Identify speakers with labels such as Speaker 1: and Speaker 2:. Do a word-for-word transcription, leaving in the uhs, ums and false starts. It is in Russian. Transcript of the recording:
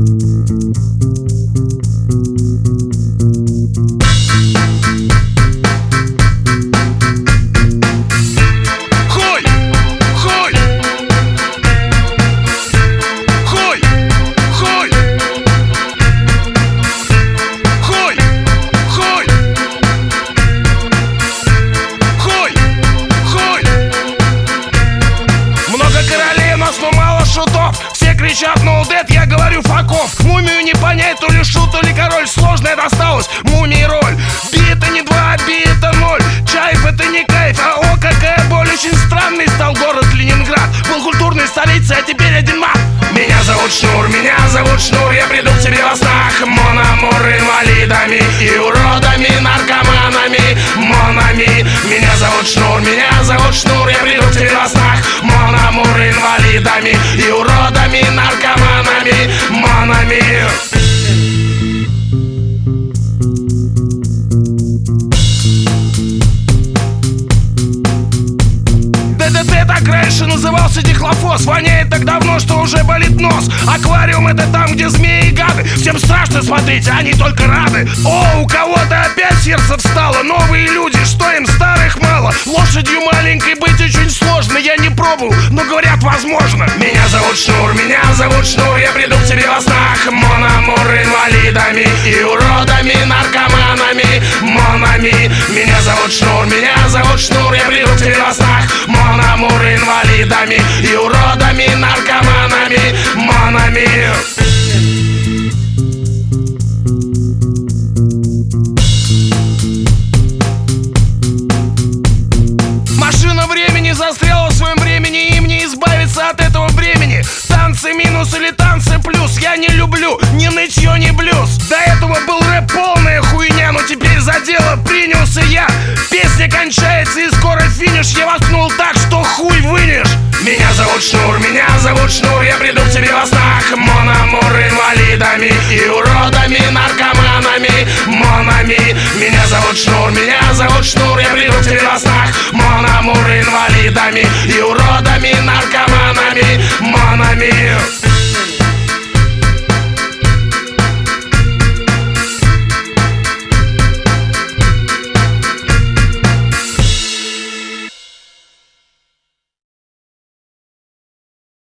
Speaker 1: Все кричат no dead, я говорю факов. Мумию не понять, то ли шут, то ли король. Сложная досталась мумии роль. Би это не два, би это ноль. Чайф это не кайф, а о какая боль. Очень странный стал город Ленинград. Был культурной столицей, а теперь один мат. Меня зовут Шнур, меня зовут Шнур. Я приду к тебе во снах. Мон амур, инвалидами и уродами, наркоманами, монами. Меня зовут Шнур, меня зовут Шнур. Я приду к тебе во снах. Мон амур, инвалидами и уродами, наркоманами, монами. ДДТ так раньше назывался дихлофос. Воняет так давно, что уже болит нос. Аквариум это там, где змеи и гады. Всем страшно смотреть, а они только рады. О, у кого-то опять сердце встало. Новые люди, что им старых мало. Лошадью маленькой быть очень сложно. Я не пробовал, но говорят возможно. Меня зовут Шнур, меня зовут Шнур. Я приду к тебе во снах. Мон амур, инвалидами и уродами, наркоманами, монами. Меня зовут Шнур, меня зовут Шнур. Я приду к тебе во снах. Мон амур, инвалидами и уродами, наркоманами, монами. Машина времени застряла в своем времени, им не избавиться от этого времени. Танцы минус или танцы плюс я не люблю ни нытье, ни блюз. До этого был рэп полная хуйня, но теперь за дело принялся я. Песня кончается и скоро финиш. Я воткнул так, что хуй вынешь. Меня зовут Шнур, меня зовут Шнур. Я приду к тебе во снах. Мон амур, инвалидами и уродами, наркоманами, монами. Меня зовут Шнур, меня зовут Шнур. Я приду к тебе во снах. Мон амур, инвалидами и уродами, наркоманами, монами.